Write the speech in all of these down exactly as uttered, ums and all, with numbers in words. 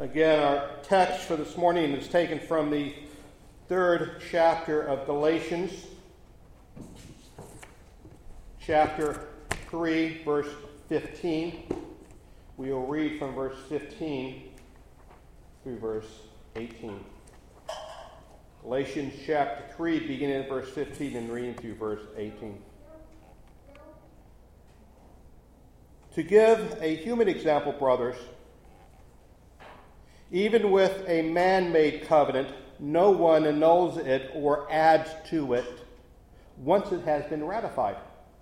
Again, our text for this morning is taken from the third chapter of Galatians, chapter three, verse fifteen. We will read from verse fifteen through verse eighteen. Galatians chapter three, beginning at verse fifteen and reading through verse eighteen. To give a human example, brothers, even with a man-made covenant, no one annuls it or adds to it once it has been ratified.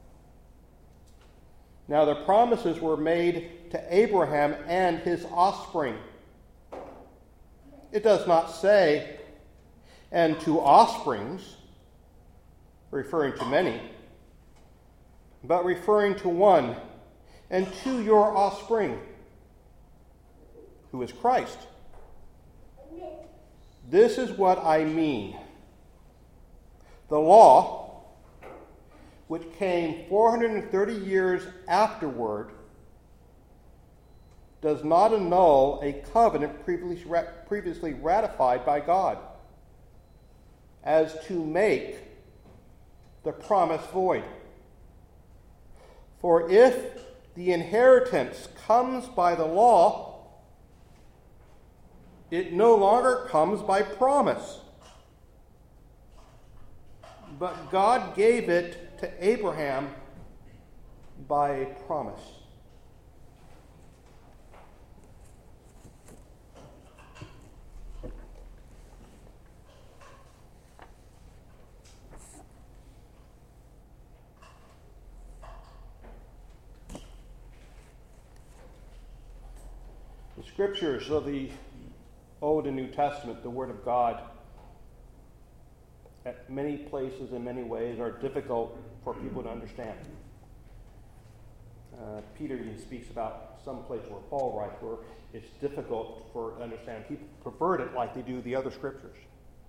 Now the promises were made to Abraham and his offspring. It does not say, and to offsprings, referring to many, but referring to one, and to your offspring, who is Christ. This is what I mean. The law, which came four hundred thirty years afterward, does not annul a covenant previously ratified by God, as to make the promise void. For if the inheritance comes by the law, it no longer comes by promise. But God gave it to Abraham by a promise. The scriptures of the Old and New Testament, the Word of God, at many places in many ways are difficult for people to understand. Uh, Peter even speaks about some place where Paul writes where it's difficult for to understand. People pervert it like they do the other scriptures.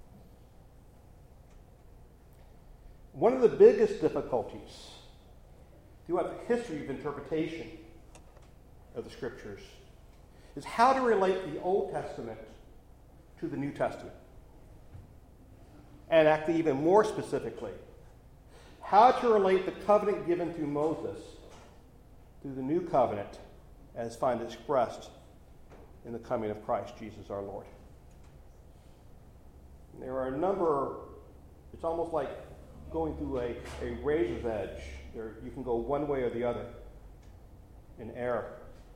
One of the biggest difficulties throughout the history of interpretation of the scriptures is how to relate the Old Testament to the New Testament. And actually even more specifically, how to relate the covenant given through Moses to the new covenant as found expressed in the coming of Christ Jesus our Lord. And there are a number, it's almost like going through a, a razor's edge. There, you can go one way or the other in error.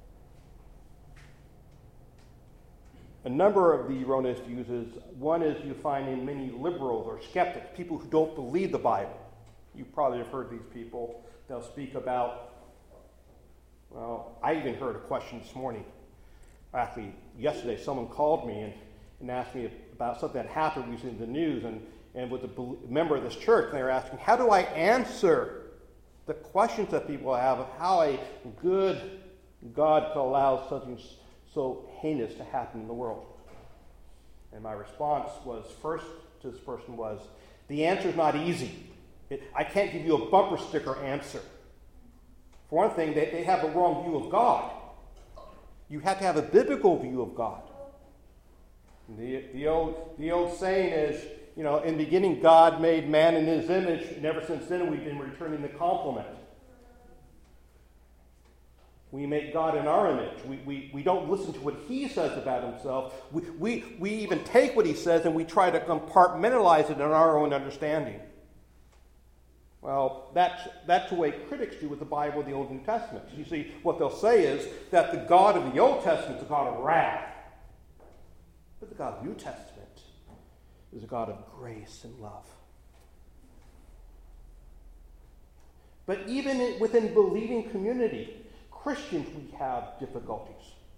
A number of the erroneous views is, one is you find in many liberals or skeptics, people who don't believe the Bible. You probably have heard these people. They'll speak about, well, I even heard a question this morning. Actually, yesterday someone called me and, and asked me about something that happened recently in the news, and, and was a member of this church, and they were asking, how do I answer the questions that people have of how a good God could allow something so heinous to happen in the world? And my response was, first to this person was, the answer is not easy. It, I can't give you a bumper sticker answer. For one thing, they, they have a wrong view of God. You have to have a biblical view of God. The, the, old, the old saying is, you know, in the beginning God made man in his image, and ever since then we've been returning the compliment. We make God in our image. We, we, we don't listen to what he says about himself. We, we, we even take what he says and we try to compartmentalize it in our own understanding. Well, that's, that's the way critics do with the Bible of the Old and New Testament. You see, what they'll say is that the God of the Old Testament is a God of wrath. But the God of the New Testament is a God of grace and love. But even within believing community, Christians, we have difficulties.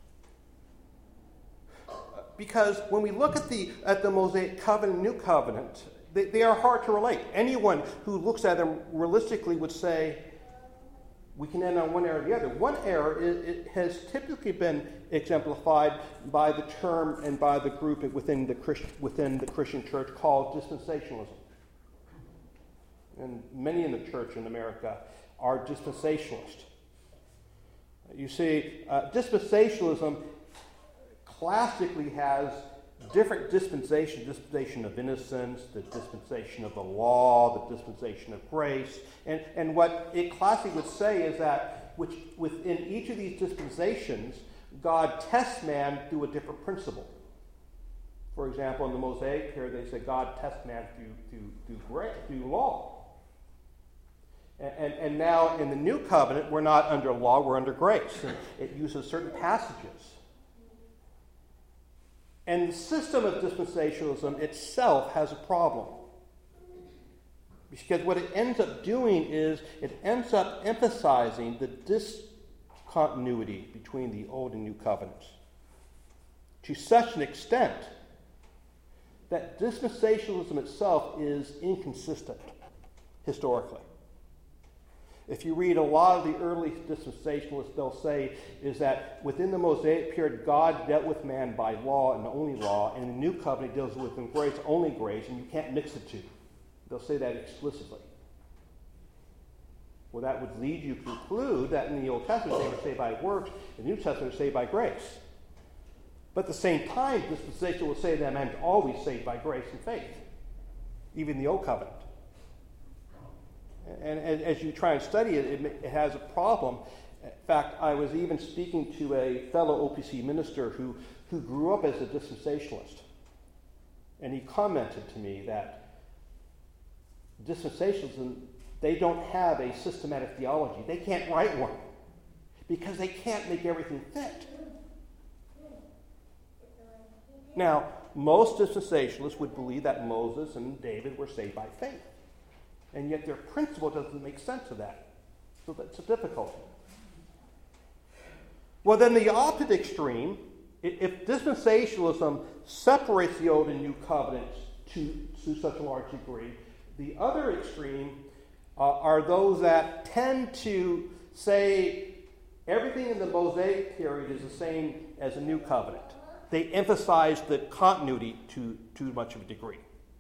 Because when we look at the at the Mosaic covenant, New Covenant, they, they are hard to relate. Anyone who looks at them realistically would say, we can end on one error or the other. One error is, it has typically been exemplified by the term and by the group within the Christ, within the Christian church called dispensationalism. And many in the church in America are dispensationalists. You see, uh, dispensationalism classically has different dispensations, dispensation of innocence, the dispensation of the law, the dispensation of grace. And, and what it classically would say is that which, within each of these dispensations, God tests man through a different principle. For example, in the Mosaic period, they said God tests man through, through, through, grace, through law. And, and, and now in the New Covenant, we're not under law, we're under grace. And it uses certain passages. And the system of dispensationalism itself has a problem. Because what it ends up doing is it ends up emphasizing the discontinuity between the Old and New Covenants to such an extent that dispensationalism itself is inconsistent historically. If you read a lot of the early dispensationalists, they'll say is that within the Mosaic period, God dealt with man by law and only law, and the New Covenant deals with him grace, only grace, and you can't mix the two. They'll say that explicitly. Well, that would lead you to conclude that in the Old Testament they were saved by works, in the New Testament they're saved by grace. But at the same time, dispensation will say that man is always saved by grace and faith, even the Old Covenant. And, and as you try and study it, it, it has a problem. In fact, I was even speaking to a fellow O P C minister who, who grew up as a dispensationalist. And he commented to me that dispensationalism, they don't have a systematic theology. They can't write one because they can't make everything fit. Now, most dispensationalists would believe that Moses and David were saved by faith. And yet their principle doesn't make sense of that. So that's a difficulty. Well, then the opposite extreme, if dispensationalism separates the Old and New Covenants to, to such a large degree, the other extreme uh, are those that tend to say everything in the Mosaic period is the same as the New Covenant. They emphasize the continuity to too much of a degree.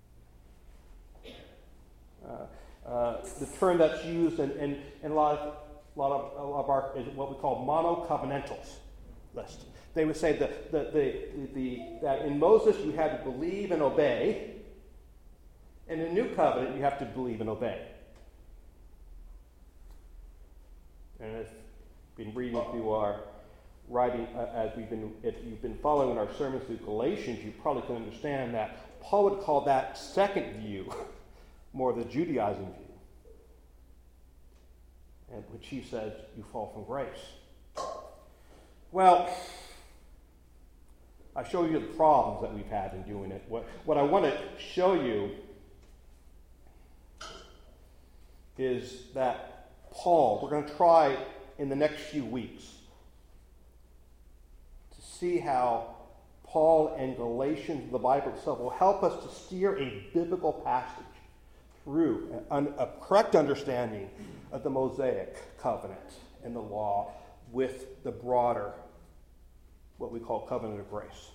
Uh, uh, the term that's used in, in, in a lot of, a lot of, a lot of our is what we call monocovenantals list. They would say that, the, the, the, that in Moses you had to believe and obey, and in the New Covenant you have to believe and obey. And if you've been reading through our writing, uh, as we've been, if you've been following our sermons through Galatians, you probably can understand that Paul would call that second view more of the Judaizing view, and which he says you fall from grace. Well, I show you the problems that we've had in doing it. What, what I want to show you is that Paul, we're going to try in the next few weeks to see how Paul and Galatians, the Bible itself, will help us to steer a biblical passage through an, a correct understanding of the Mosaic covenant and the law with the broader, what we call covenant of grace.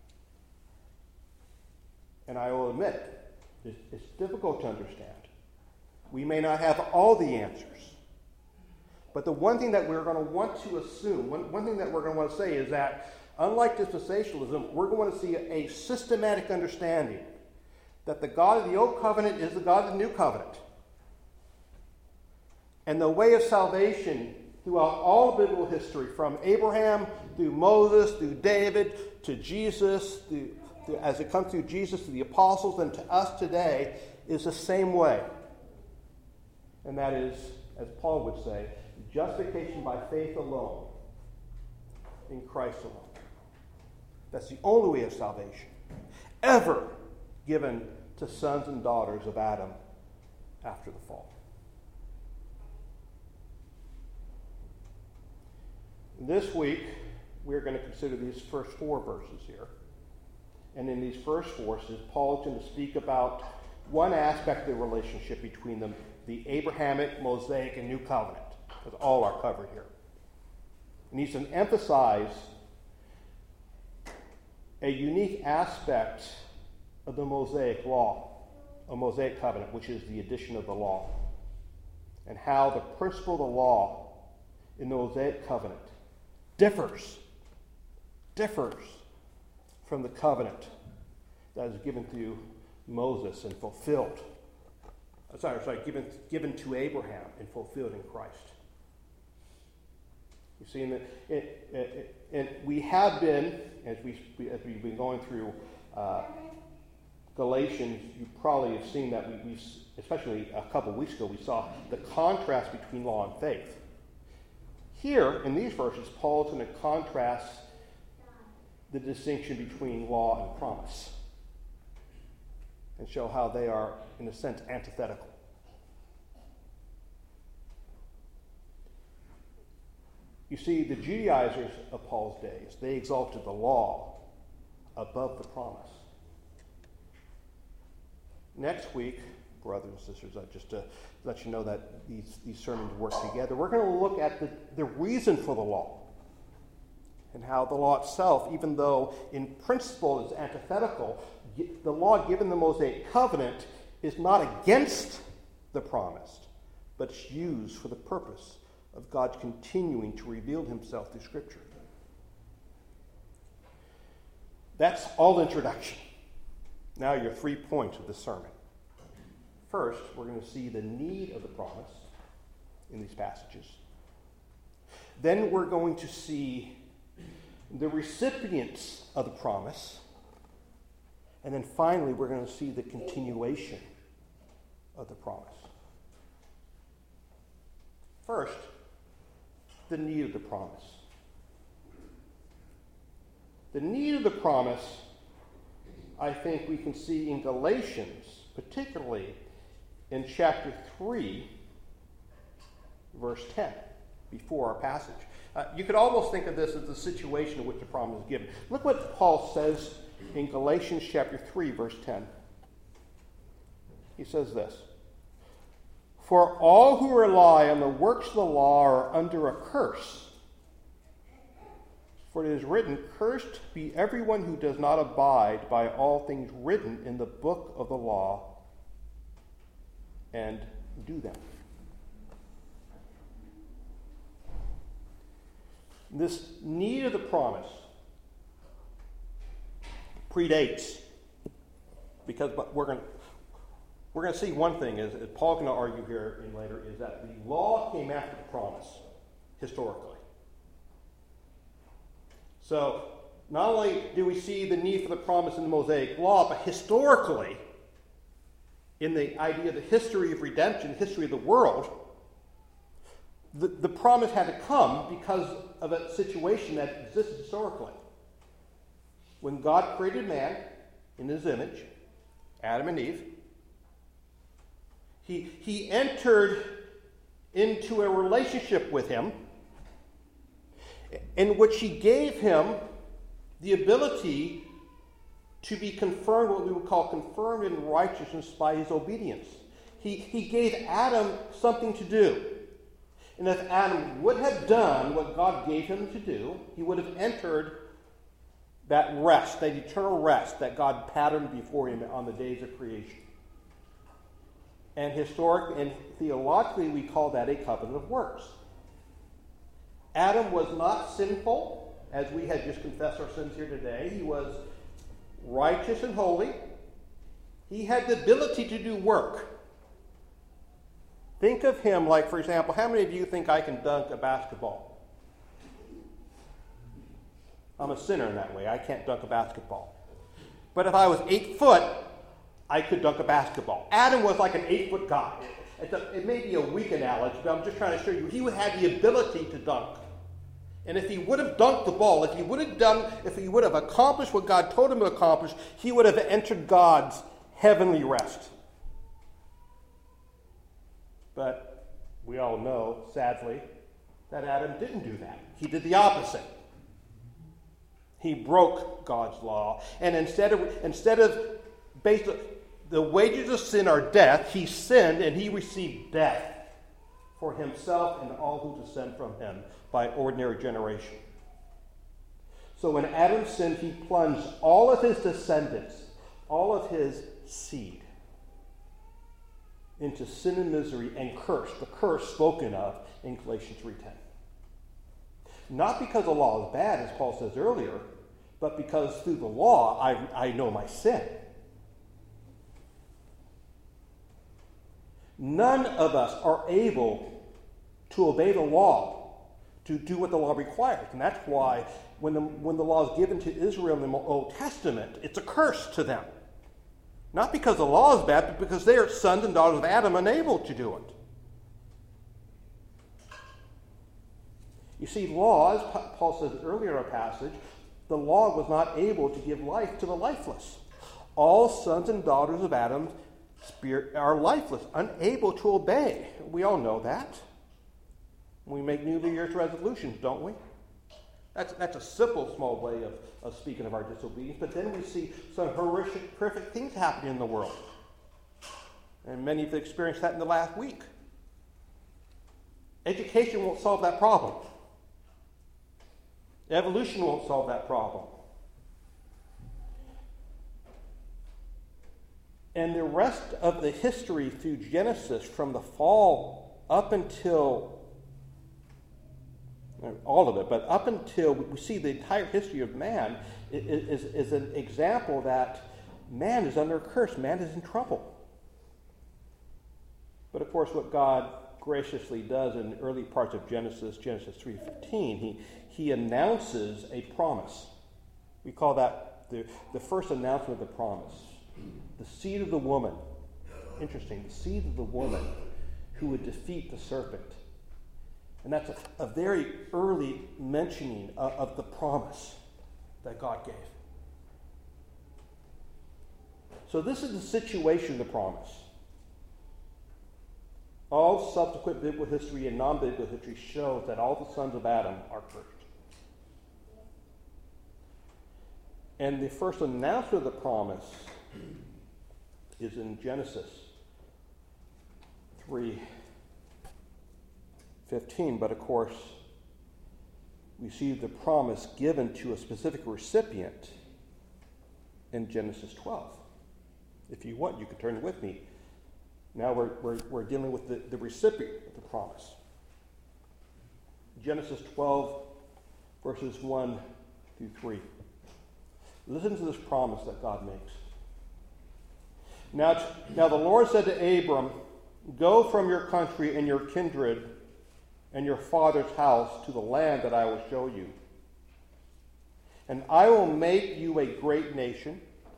And I will admit, it's, it's difficult to understand. We may not have all the answers. But the one thing that we're going to want to assume, one, one thing that we're going to want to say is that, unlike dispensationalism, we're going to see a, a systematic understanding that the God of the Old Covenant is the God of the New Covenant. And the way of salvation throughout all biblical history, from Abraham through Moses, through David, to Jesus, through, through, as it comes through Jesus to the apostles and to us today, is the same way. And that is, as Paul would say, justification by faith alone, in Christ alone. That's the only way of salvation ever given to sons and daughters of Adam after the fall. This week, we're going to consider these first four verses here. And in these first four verses, Paul is going to speak about one aspect of the relationship between them, the Abrahamic, Mosaic, and New Covenant. That's all are covered here. And he's going to emphasize a unique aspect of the Mosaic law, a Mosaic covenant, which is the addition of the law, and how the principle of the law in the Mosaic covenant differs, differs from the covenant that is given to Moses and fulfilled. Sorry, sorry, given, given to Abraham and fulfilled in Christ. You see, in the, it, it, and we have been, as, we, as we've been going through uh, Galatians, you probably have seen that, we, we, especially a couple of weeks ago, we saw the contrast between law and faith. Here, in these verses, Paul is going to contrast the distinction between law and promise and show how they are, in a sense, antithetical. You see, the Judaizers of Paul's days, they exalted the law above the promise. Next week, brothers and sisters, I just to let you know that these, these sermons work together. We're going to look at the, the reason for the law and how the law itself, even though in principle is antithetical, the law given the Mosaic covenant is not against the promise, but it's used for the purpose of God continuing to reveal himself through Scripture. That's all introduction. Now your three points of the sermon. First, we're going to see the need of the promise in these passages. Then we're going to see the recipients of the promise. And then finally, we're going to see the continuation of the promise. First, the need of the promise. The need of the promise, I think we can see in Galatians, particularly in chapter three, verse ten, before our passage. Uh, you could almost think of this as the situation in which the promise is given. Look what Paul says in Galatians chapter three, verse ten. He says this: "For all who rely on the works of the law are under a curse. For it is written, 'Cursed be everyone who does not abide by all things written in the book of the law and do them.'" This need of the promise predates, because we're going to we're going to see one thing, is, as Paul's going to argue here in later, is that the law came after the promise, historically. So, not only do we see the need for the promise in the Mosaic law, but historically, in the idea of the history of redemption, the history of the world, the, the promise had to come because of a situation that existed historically. When God created man in his image, Adam and Eve, he, he entered into a relationship with him in which he gave him the ability to be confirmed, what we would call confirmed in righteousness by his obedience. He, he gave Adam something to do. And if Adam would have done what God gave him to do, he would have entered that rest, that eternal rest that God patterned before him on the days of creation. And historically and theologically, we call that a covenant of works. Adam was not sinful, as we had just confessed our sins here today. He was righteous and holy. He had the ability to do work. Think of him like, for example, how many of you think I can dunk a basketball? I'm a sinner in that way. I can't dunk a basketball. But if I was eight foot, I could dunk a basketball. Adam was like an eight-foot guy. It's a, it may be a weak analogy, but I'm just trying to show you he had the ability to dunk. And if he would have dunked the ball, if he would have done, if he would have accomplished what God told him to accomplish, he would have entered God's heavenly rest. But we all know, sadly, that Adam didn't do that. He did the opposite. He broke God's law. And instead of, instead of based on the wages of sin are death, he sinned and he received death for himself and all who descend from him by ordinary generation. So when Adam sinned, he plunged all of his descendants, all of his seed, into sin and misery and curse, the curse spoken of in Galatians three ten. Not because the law is bad, as Paul says earlier, but because through the law I, I know my sin. None of us are able to obey the law, to do what the law requires. And that's why when the, when the law is given to Israel in the Old Testament, it's a curse to them. Not because the law is bad, but because they are sons and daughters of Adam, unable to do it. You see, law, as Paul says earlier in our passage, the law was not able to give life to the lifeless. All sons and daughters of Adam spirit are lifeless, unable to obey. We all know that. We make New Year's resolutions, don't we? That's, that's a simple, small way of, of speaking of our disobedience. But then we see some horrific, horrific things happening in the world. And many have experienced that in the last week. Education won't solve that problem. Evolution won't solve that problem. And the rest of the history through Genesis, from the fall up until, all of it, but up until we see the entire history of man, is, is, is an example that man is under a curse. Man is in trouble. But of course, what God graciously does in the early parts of Genesis, Genesis three fifteen, he, he announces a promise. We call that the, the first announcement of the promise. The seed of the woman. Interesting, the seed of the woman who would defeat the serpent. And that's a, a very early mentioning of, of the promise that God gave. So this is the situation of the promise. All subsequent biblical history and non-biblical history shows that all the sons of Adam are cursed. And the first announcement of the promise is in Genesis three fifteen. But of course, we see the promise given to a specific recipient in Genesis twelve. If you want, you can turn with me. Now we're, we're, we're dealing with the, the recipient of the promise. Genesis twelve, verses one through three. Listen to this promise that God makes. Now, now the Lord said to Abram, "Go from your country and your kindred and your father's house to the land that I will show you. And I will make you a great nation,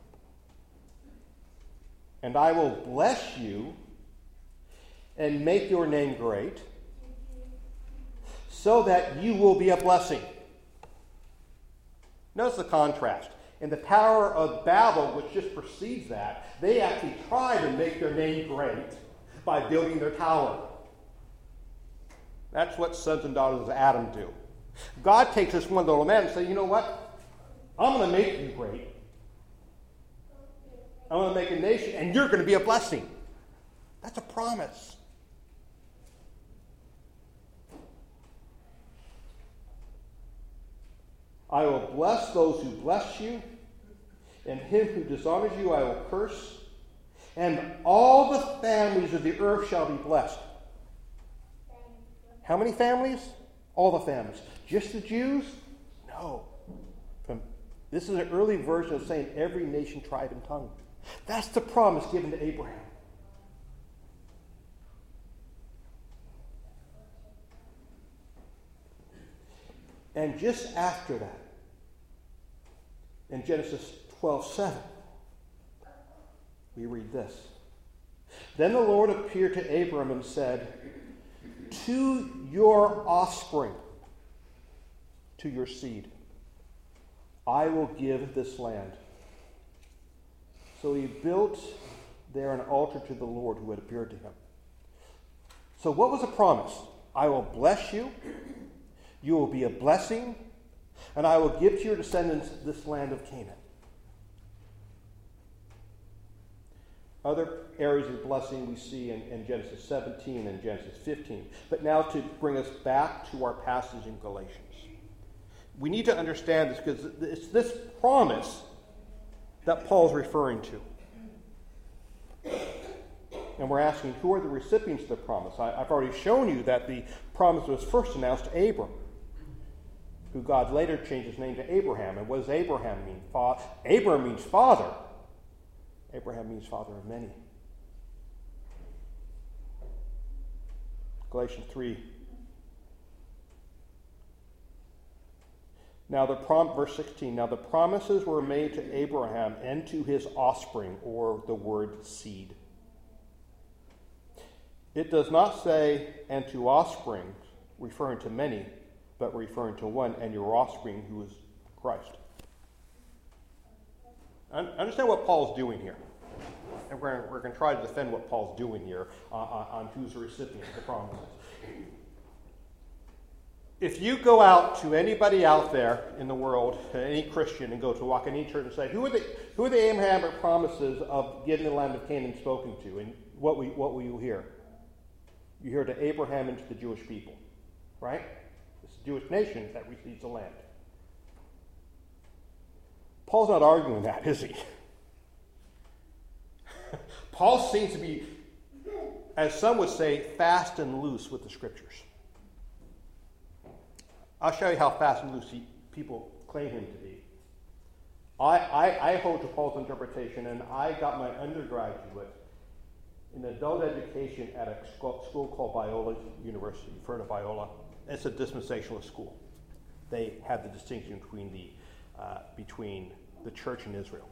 and I will bless you and make your name great, so that you will be a blessing." Notice the contrast. In the Tower of Babel, which just precedes that, they actually try to make their name great by building their tower. That's what sons and daughters of Adam do. God takes this one little man and says, "You know what? I'm going to make you great. I'm going to make a nation, and you're going to be a blessing." That's a promise. "I will bless those who bless you, and him who dishonors you I will curse, and all the families of the earth shall be blessed." How many families? All the families. Just the Jews? No. From, this is an early version of saying every nation, tribe, and tongue. That's the promise given to Abraham. And just after that, in Genesis twelve seven, we read this. "Then the Lord appeared to Abram and said, 'To your offspring, to your seed, I will give this land.' So he built there an altar to the Lord who had appeared to him." So what was the promise? I will bless you, you will be a blessing, and I will give to your descendants this land of Canaan. Other areas of blessing we see in, in Genesis seventeen and Genesis fifteen. But now to bring us back to our passage in Galatians. We need to understand this because it's this promise that Paul's referring to. And we're asking, who are the recipients of the promise? I, I've already shown you that the promise was first announced to Abram. who God later changed his name to Abraham. And what does Abraham mean? Fa- Abraham means father. Abraham means father of many. Galatians three. Now the prom- verse sixteen. Now the promises were made to Abraham and to his offspring, or the word seed. It does not say, and to offspring, referring to many, but referring to one, and your offspring, who is Christ. Understand what Paul's doing here. And we're, we're going to try to defend what Paul's doing here uh, on who's the recipient of the promises. If you go out to anybody out there in the world, any Christian, and go to walk in any church and say, who are the who are the Abrahamic promises of getting the land of Canaan spoken to? And what we what will you hear? You hear to Abraham and to the Jewish people, right? It's the Jewish nation that receives the land. Paul's not arguing that, is he? Paul seems to be, as some would say, fast and loose with the scriptures. I'll show you how fast and loose he, people claim him to be. I, I, I hold to Paul's interpretation, and I got my undergraduate in adult education at a school called Biola University. You've heard of Biola? It's a dispensationalist school. They have the distinction between the uh, between the church and Israel.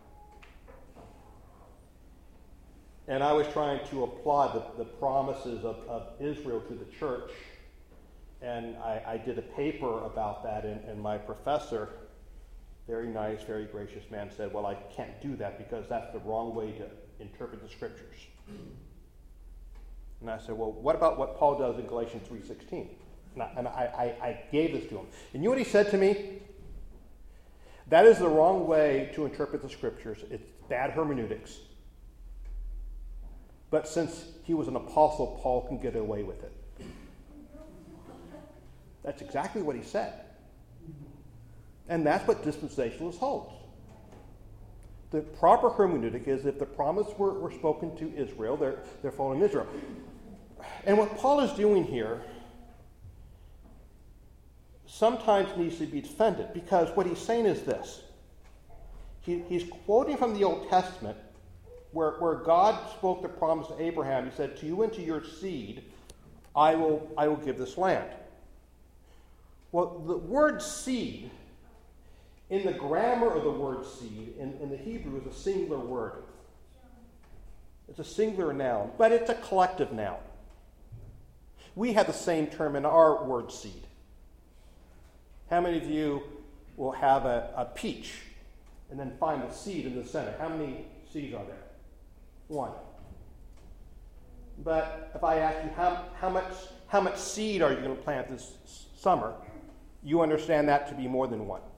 And I was trying to apply the, the promises of, of Israel to the church. And I, I did a paper about that, and, and my professor, very nice, very gracious man, said, well, I can't do that because that's the wrong way to interpret the scriptures. And I said, well, what about what Paul does in Galatians three sixteen? And, I, and I, I, I gave this to him. And you know what he said to me? That is the wrong way to interpret the scriptures. It's bad hermeneutics. But since he was an apostle, Paul can get away with it. That's exactly what he said. And that's what dispensationalists hold. The proper hermeneutic is if the promise were, were spoken to Israel, they're, they're following Israel. And what Paul is doing here sometimes needs to be defended, because what he's saying is this. He, he's quoting from the Old Testament where, where God spoke the promise to Abraham. He said, to you and to your seed, I will, I will give this land. Well, the word seed, in the grammar of the word seed, in, in the Hebrew, is a singular word. It's a singular noun, but it's a collective noun. We have the same term in our word seed. How many of you will have a, a peach and then find the seed in the center? How many seeds are there? One. But if I ask you how, how much how much seed are you going to plant this summer, you understand that to be more than one.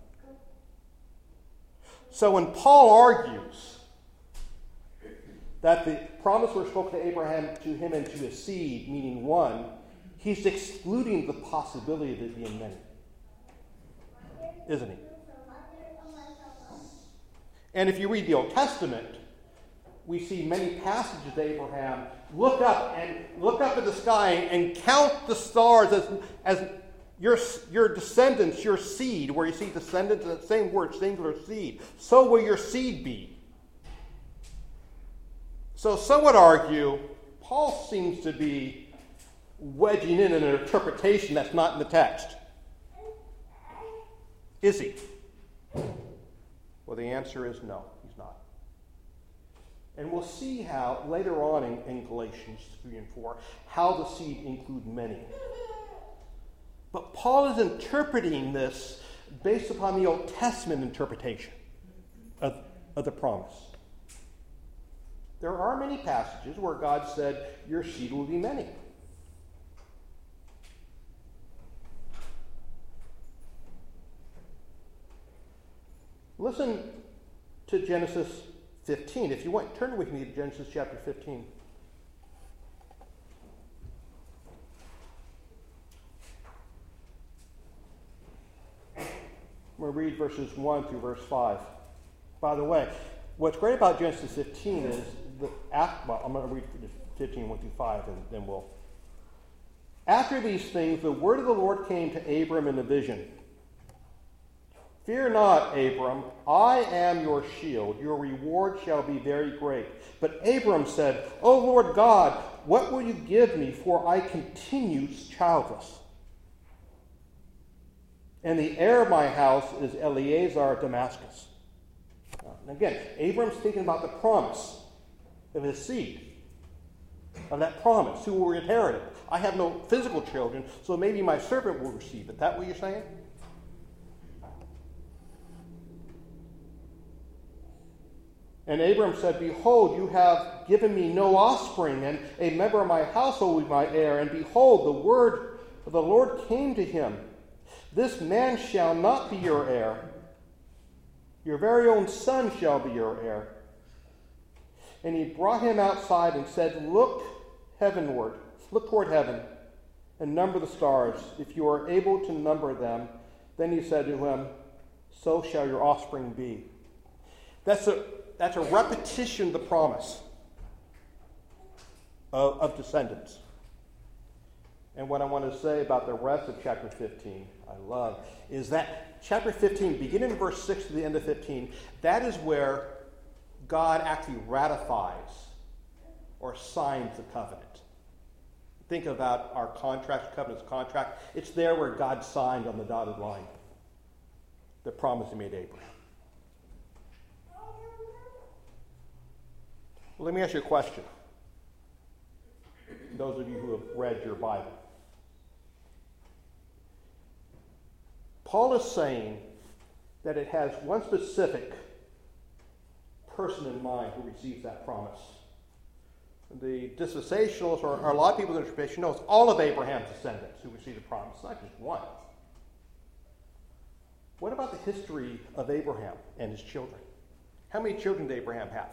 So when Paul argues that the promise was spoken to Abraham, to him and to his seed, meaning one, he's excluding the possibility of it being many. Isn't he? And if you read the Old Testament, we see many passages of Abraham look up and look up at the sky and count the stars as, as your, your descendants, your seed, where you see descendants, the same word, singular seed. So will your seed be. So some would argue Paul seems to be wedging in an interpretation that's not in the text. Is he? Well, the answer is no, he's not. And we'll see how, later on in, in Galatians three and four, how the seed include many. But Paul is interpreting this based upon the Old Testament interpretation of, of the promise. There are many passages where God said, your seed will be many. Listen to Genesis fifteen. If you want, turn with me to Genesis chapter fifteen. We'll read verses one through verse five. By the way, what's great about Genesis fifteen is the well, I'm going to read fifteen, one through five, and then we'll. After these things, the word of the Lord came to Abram in a vision. Fear not, Abram, I am your shield. Your reward shall be very great. But Abram said, O Lord God, what will you give me, for I continue childless? And the heir of my house is Eliezer of Damascus. And again, Abram's thinking about the promise of his seed, of that promise, who will inherit it. I have no physical children, so maybe my servant will receive it. Is that what you're saying? And Abram said, Behold, you have given me no offspring, and a member of my household will be my heir. And behold, the word of the Lord came to him. This man shall not be your heir. Your very own son shall be your heir. And he brought him outside and said, Look heavenward, look toward heaven, and number the stars, if you are able to number them. Then he said to him, So shall your offspring be. That's a That's a repetition of the promise of, of descendants. And what I want to say about the rest of chapter fifteen, I love, is that chapter fifteen, beginning in verse six to the end of fifteen, that is where God actually ratifies or signs the covenant. Think about our contract, covenant's contract. It's there where God signed on the dotted line the promise he made Abraham. Well, let me ask you a question. Those of you who have read your Bible. Paul is saying that it has one specific person in mind who receives that promise. The dispensationalists, or, or a lot of people in the tradition, know it's all of Abraham's descendants who receive the promise, not just one. What about the history of Abraham and his children? How many children did Abraham have?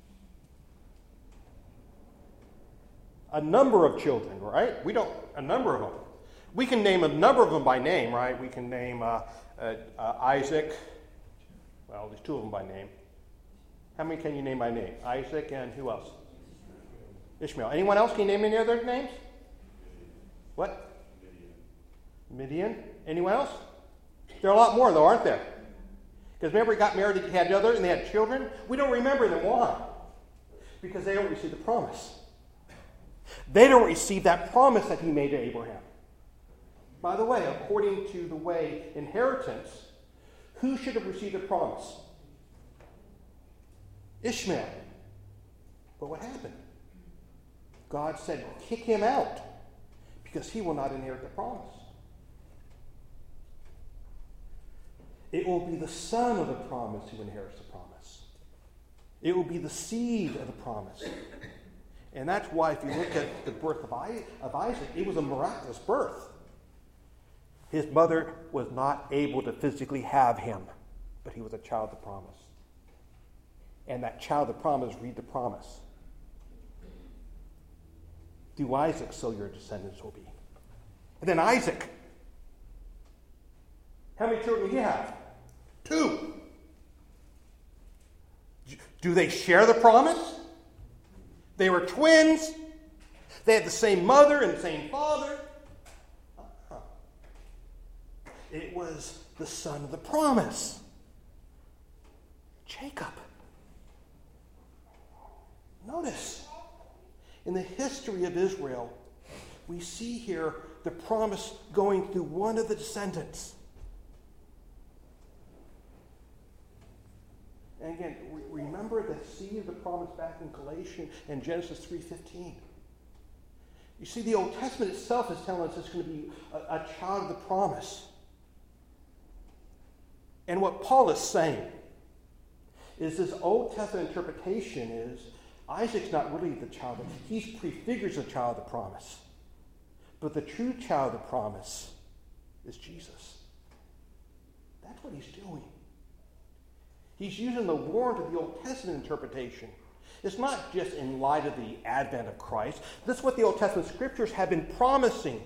A number of children, right? We don't, a number of them. We can name a number of them by name, right? We can name uh, uh, uh, Isaac. Well, there's two of them by name. How many can you name by name? Isaac and who else? Ishmael. Anyone else? Can you name any other names? What? Midian. Midian. Anyone else? There are a lot more, though, aren't there? Because remember, he got married, he had the other, and they had children. We don't remember them. Why? Because they don't receive the promise. They don't receive that promise that he made to Abraham. By the way, according to the way inheritance, who should have received the promise? Ishmael. But what happened? God said, kick him out, because he will not inherit the promise. It will be the son of the promise who inherits the promise. It will be the seed of the promise. And that's why if you look at the birth of Isaac, it was a miraculous birth. His mother was not able to physically have him, but he was a child of the promise. And that child of the promise, read the promise. Through Isaac, so your descendants will be. And then Isaac. How many children do he have? Two. Do they share the promise? They were twins. They had the same mother and the same father. Uh-huh. It was the son of the promise, Jacob. Notice, in the history of Israel, we see here the promise going through one of the descendants. And again, remember the seed of the promise back in Galatians and Genesis three fifteen. You see, the Old Testament itself is telling us it's going to be a, a child of the promise. And what Paul is saying is this Old Testament interpretation is Isaac's not really the child. Of, he prefigures the child of the promise. But the true child of the promise is Jesus. That's what he's doing. He's using the warrant of the Old Testament interpretation. It's not just in light of the advent of Christ. This is what the Old Testament scriptures have been promising.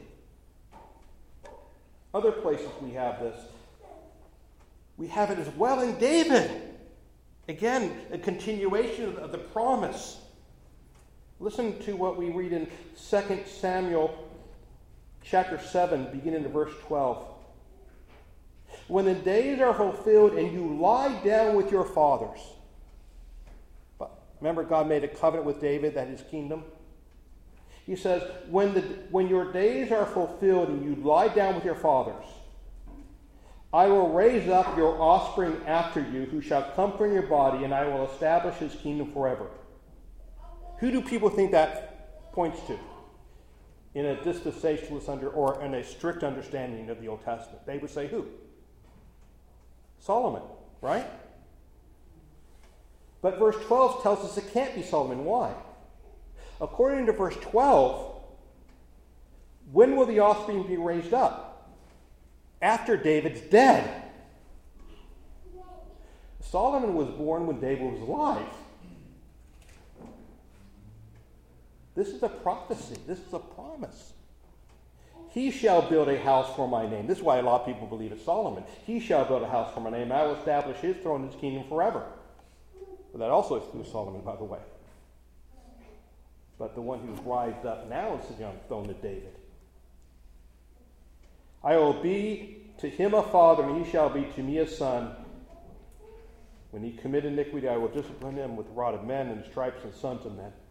Other places we have this. We have it as well in David. Again, a continuation of the promise. Listen to what we read in Second Samuel chapter seven, beginning in verse twelve. when the days are fulfilled and you lie down with your fathers. But remember, God made a covenant with David that his kingdom. He says, when, the, when your days are fulfilled and you lie down with your fathers, I will raise up your offspring after you, who shall come from your body, and I will establish his kingdom forever. Who do people think that points to in a dispensationalist under, or in a strict understanding of the Old Testament? They would say who? Solomon, right? But verse twelve tells us it can't be Solomon. Why? According to verse twelve, when will the offspring be raised up? After David's dead. Solomon was born when David was alive. This is a prophecy. This is a promise. He shall build a house for my name. This is why a lot of people believe it's Solomon. He shall build a house for my name. I will establish his throne and his kingdom forever. But that also excludes Solomon, by the way. But the one who's rised up now is sitting on the throne of David. I will be to him a father, and he shall be to me a son. When he commit iniquity, I will discipline him with the rod of men and stripes and sons of men.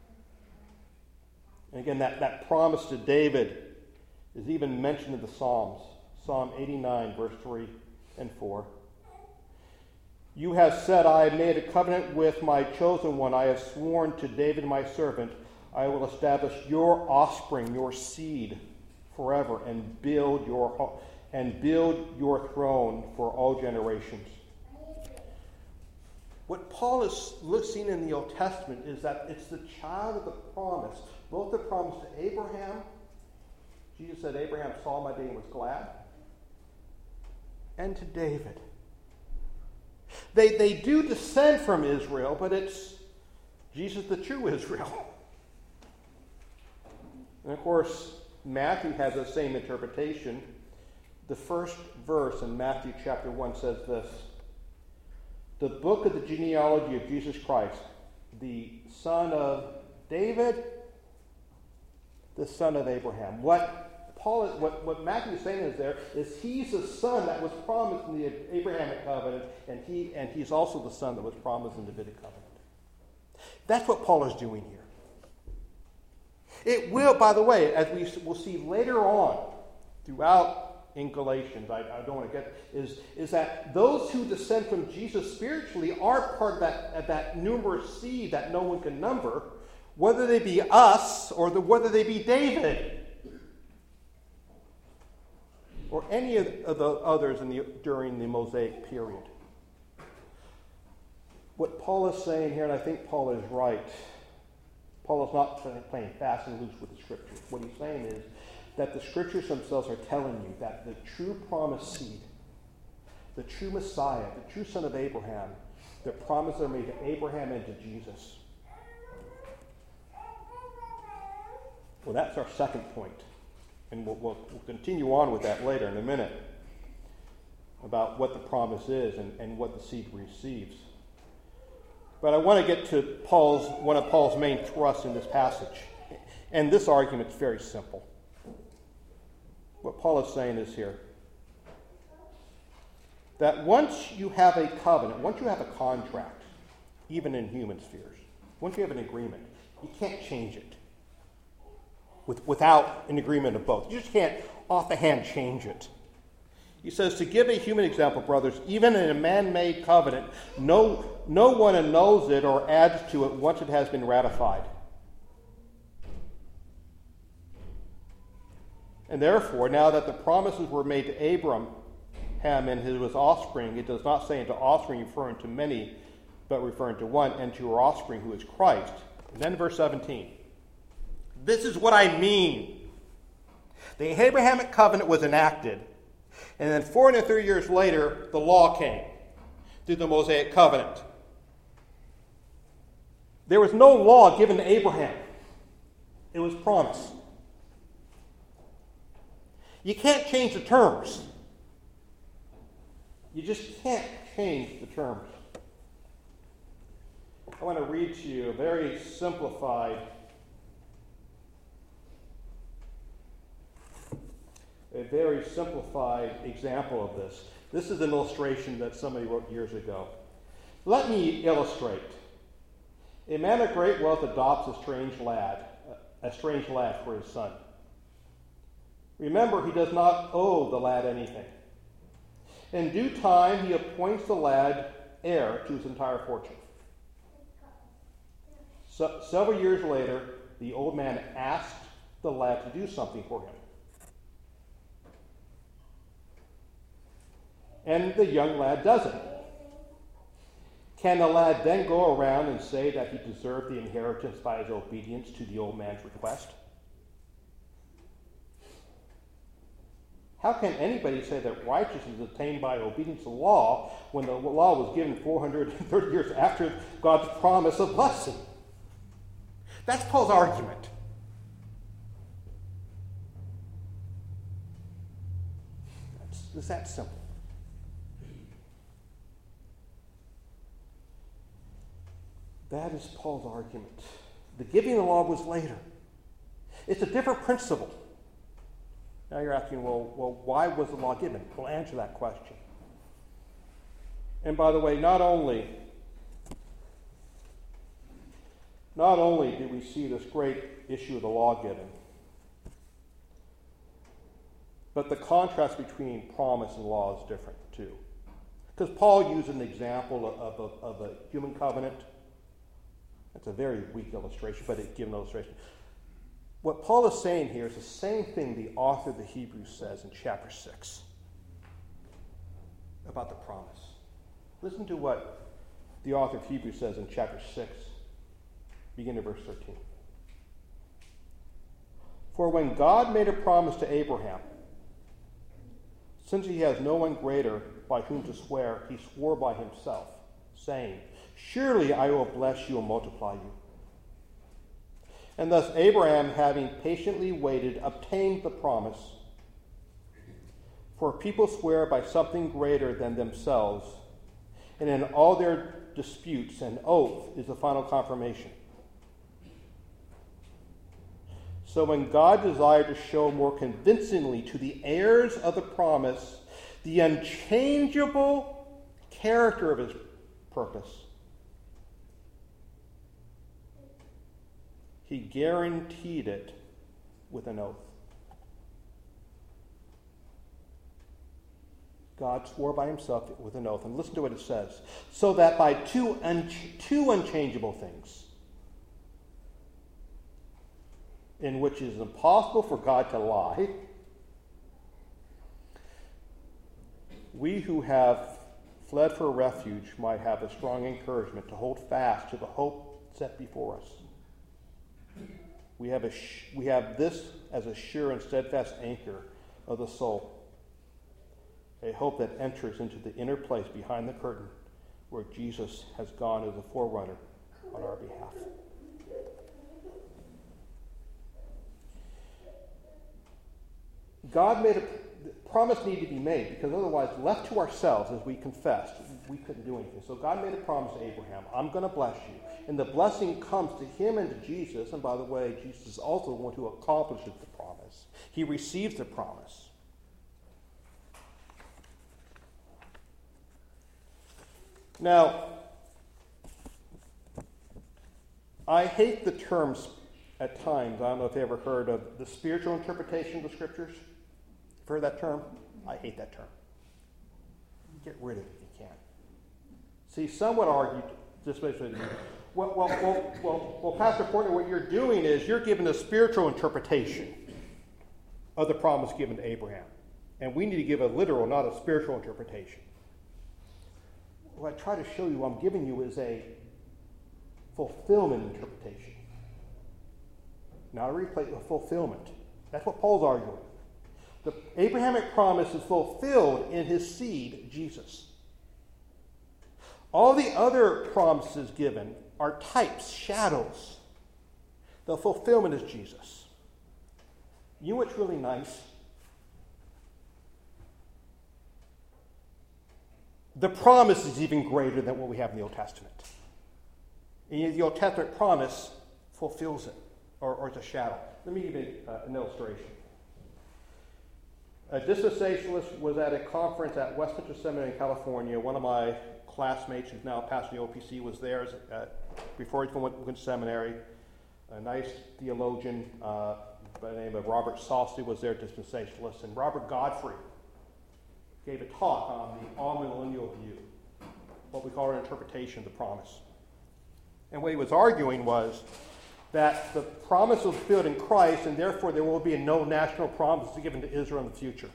And again, that, that promise to David is even mentioned in the Psalms. Psalm eighty-nine, verse three and four. You have said, I have made a covenant with my chosen one. I have sworn to David my servant, I will establish your offspring, your seed, forever, and build your and build your throne for all generations. What Paul is seeing in the Old Testament is that it's the child of the promise. Both the promise to Abraham, Jesus said, Abraham saw my day and was glad, and to David. They, they do descend from Israel, but it's Jesus the true Israel. And of course, Matthew has the same interpretation. The first verse in Matthew chapter one says this: the book of the genealogy of Jesus Christ, the son of David, the son of Abraham. What Paul is, what, what Matthew is saying is there is he's the son that was promised in the Abrahamic covenant, and he and he's also the son that was promised in the Davidic covenant. That's what Paul is doing here. It will, by the way, as we will see later on throughout in Galatians, I, I don't want to get, is, is that those who descend from Jesus spiritually are part of that, of that numerous seed that no one can number, whether they be us or the, whether they be David or any of the others in the, during the Mosaic period. What Paul is saying here, and I think Paul is right, Paul is not playing fast and loose with the Scriptures. What he's saying is that the Scriptures themselves are telling you that the true promised seed, the true Messiah, the true son of Abraham, the promises are made to Abraham and to Jesus. Well, that's our second point. And we'll, we'll, we'll continue on with that later in a minute about what the promise is and, and what the seed receives. But I want to get to Paul's one of Paul's main thrusts in this passage. And this argument is very simple. What Paul is saying is here that once you have a covenant, once you have a contract, even in human spheres, once you have an agreement, you can't change it with, without an agreement of both. You just can't off the hand change it. He says, to give a human example, brothers, even in a man-made covenant, no, no one annuls it or adds to it once it has been ratified. And therefore, now that the promises were made to Abraham and his offspring, it does not say into offspring referring to many, but referring to one, and to your offspring who is Christ. And then verse seventeen. This is what I mean. The Abrahamic covenant was enacted, and then four hundred thirty years later, the law came through the Mosaic covenant. There was no law given to Abraham. It was promise. You can't change the terms. You just can't change the terms. I want to read to you a very simplified, a very simplified example of this. This is an illustration that somebody wrote years ago. Let me illustrate. A man of great wealth adopts a strange lad, a strange lad for his son. Remember, he does not owe the lad anything. In due time, he appoints the lad heir to his entire fortune. So, several years later, the old man asked the lad to do something for him. And the young lad does it. Can the lad then go around and say that he deserved the inheritance by his obedience to the old man's request? How can anybody say that righteousness is attained by obedience to the law when the law was given four hundred thirty years after God's promise of blessing? That's Paul's argument. It's, it's that simple. That is Paul's argument. The giving of the law was later. It's a different principle. Now you're asking, well, well, why was the law given? We'll answer that question. And by the way, not only, not only do we see this great issue of the law given, but the contrast between promise and law is different too. Because Paul used an example of, of, of a human covenant. That's a very weak illustration, but it gives an illustration. What Paul is saying here is the same thing the author of the Hebrews says in chapter six about the promise. Listen to what the author of Hebrews says in chapter six, beginning at verse thirteen. For when God made a promise to Abraham, since he has no one greater by whom to swear, he swore by himself, saying, surely I will bless you and multiply you. And thus Abraham, having patiently waited, obtained the promise. For people swear by something greater than themselves, and in all their disputes an oath is the final confirmation. So when God desired to show more convincingly to the heirs of the promise the unchangeable character of his purpose, he guaranteed it with an oath. God swore by himself with an oath. And listen to what it says. So that by two, un- two unchangeable things, in which it is impossible for God to lie, we who have fled for refuge might have a strong encouragement to hold fast to the hope set before us. We have, a sh- we have this as a sure and steadfast anchor of the soul, a hope that enters into the inner place behind the curtain where Jesus has gone as a forerunner on our behalf. God made a promise needed to be made, because otherwise, left to ourselves, as we confessed, we couldn't do anything. So God made a promise to Abraham, I'm going to bless you. And the blessing comes to him and to Jesus. And by the way, Jesus is also the one who accomplishes the promise. He receives the promise. Now, I hate the terms at times. I don't know if you ever heard of the spiritual interpretation of the Scriptures. Heard that term? I hate that term. Get rid of it if you can. See, some would argue, just basically, well, well, well, well, well, Pastor Porter, what you're doing is you're giving a spiritual interpretation of the promise given to Abraham. And we need to give a literal, not a spiritual interpretation. What I try to show you, what I'm giving you is a fulfillment interpretation. Not a replay, a fulfillment. That's what Paul's arguing. The Abrahamic promise is fulfilled in his seed, Jesus. All the other promises given are types, shadows. The fulfillment is Jesus. You know what's really nice? The promise is even greater than what we have in the Old Testament. And the Old Testament promise fulfills it, or, or it's a shadow. Let me give you uh, an illustration. A dispensationalist was at a conference at Westminster Seminary in California. One of my classmates, who's now passing the O P C, was there at, before he went, went to seminary. A nice theologian uh, by the name of Robert Saucy was there, dispensationalist. And Robert Godfrey gave a talk on the amillennial view, what we call an interpretation of the promise. And what he was arguing was that the promise was fulfilled in Christ, and therefore there will be no national promises given to Israel in the future.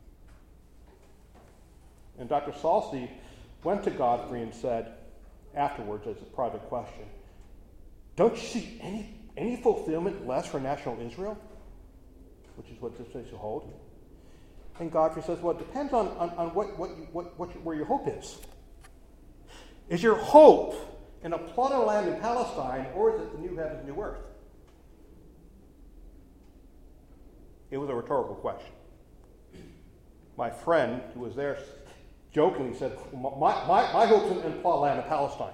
And Doctor Saucy went to Godfrey and said, afterwards, as a private question, don't you see any, any fulfillment less for national Israel? Which is what this place will hold. And Godfrey says, well, it depends on, on, on what, what, you, what, what you, where your hope is. Is your hope in a plot of land in Palestine, or is it the new heavens, new earth? It was a rhetorical question. My friend, who was there, jokingly said, my, my, my hope's in, in a plot of land in Palestine.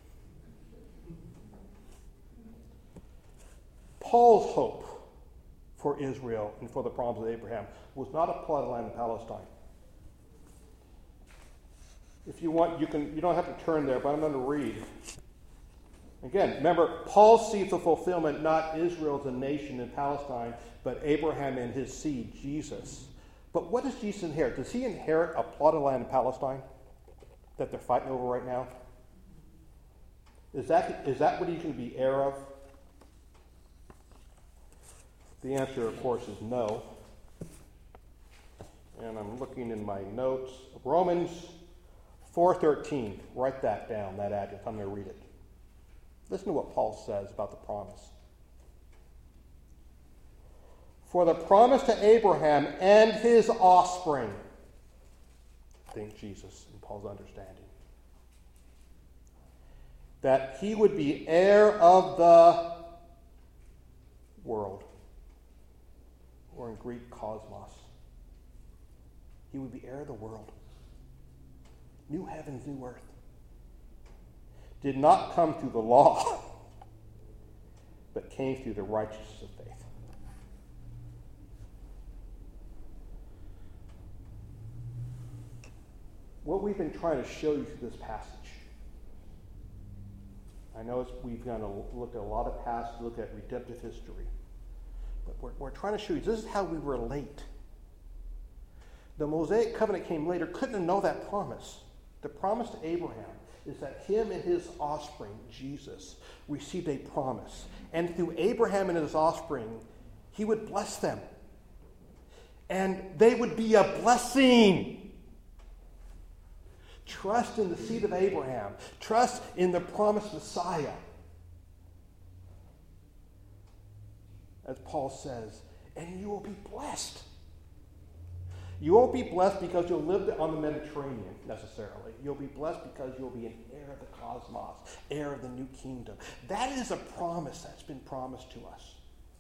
Paul's hope for Israel and for the promise of Abraham was not a plot of land in Palestine. If you want, you can. You don't have to turn there, but I'm going to read. Again, remember, Paul sees the fulfillment not Israel as a nation in Palestine, but Abraham and his seed, Jesus. But what does Jesus inherit? Does he inherit a plot of land in Palestine that they're fighting over right now? Is that, is that what he's going to be heir of? The answer, of course, is no. And I'm looking in my notes. Romans four thirteen. Write that down, that address. I'm going to read it. Listen to what Paul says about the promise. For the promise to Abraham and his offspring, think Jesus in Paul's understanding, that he would be heir of the world, or in Greek, cosmos. He would be heir of the world. New heavens, new earth. Did not come through the law, but came through the righteousness of faith. What we've been trying to show you through this passage, I know it's, we've gone to look at a lot of passages, look at redemptive history, but we're, we're trying to show you this is how we relate. The Mosaic covenant came later, couldn't know that promise. The promise to Abraham is that him and his offspring, Jesus, received a promise. And through Abraham and his offspring, he would bless them. And they would be a blessing. Trust in the seed of Abraham. Trust in the promised Messiah. As Paul says, and you will be blessed. You won't be blessed because you'll live on the Mediterranean, necessarily. You'll be blessed because you'll be an heir of the cosmos, heir of the new kingdom. That is a promise that's been promised to us.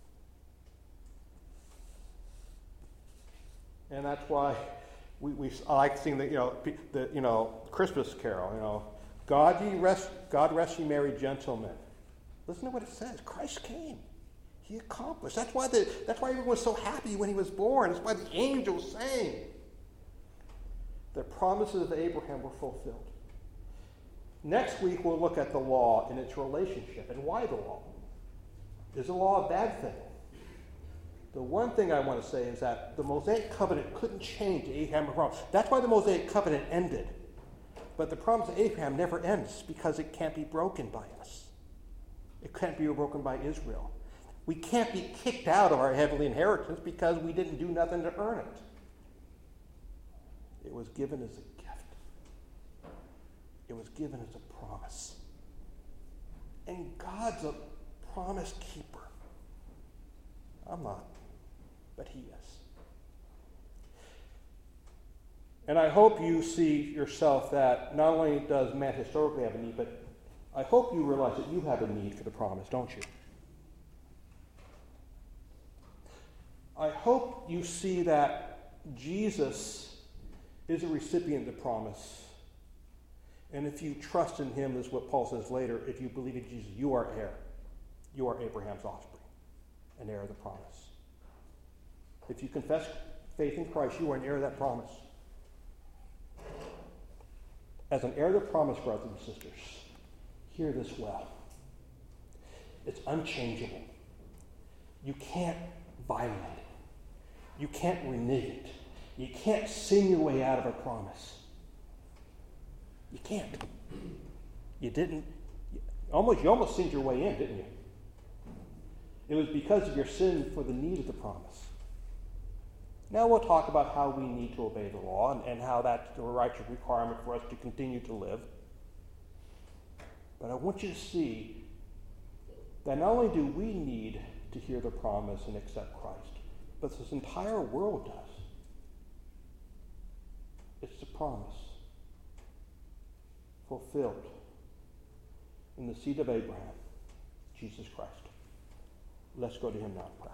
And that's why we, we I like seeing the, you know, the, you know, Christmas carol, you know, God, ye rest, God rest ye merry gentlemen. Listen to what it says. Christ came. He accomplished. That's why the, that's why everyone was so happy when he was born. That's why the angels sang. The promises of Abraham were fulfilled. Next week we'll look at the law and its relationship and why the law. Is the law a bad thing? The one thing I want to say is that the Mosaic covenant couldn't change the Abrahamic promise. That's why the Mosaic covenant ended. But the promise of Abraham never ends because it can't be broken by us. It can't be broken by Israel. We can't be kicked out of our heavenly inheritance because we didn't do nothing to earn it. It was given as a gift. It was given as a promise. And God's a promise keeper. I'm not, but he is. And I hope you see yourself that not only does man historically have a need, but I hope you realize that you have a need for the promise, don't you? I hope you see that Jesus is a recipient of the promise. And if you trust in him, as what Paul says later, if you believe in Jesus, you are heir. You are Abraham's offspring, an heir of the promise. If you confess faith in Christ, you are an heir of that promise. As an heir of the promise, brothers and sisters, hear this well. It's unchangeable. You can't violate it. You can't renege it. You can't sing your way out of a promise. You can't. You didn't. Almost, you almost sinned your way in, didn't you? It was because of your sin for the need of the promise. Now we'll talk about how we need to obey the law and, and how that's the righteous requirement for us to continue to live. But I want you to see that not only do we need to hear the promise and accept Christ, but this entire world does. It's the promise fulfilled in the seed of Abraham, Jesus Christ. Let's go to him now and pray.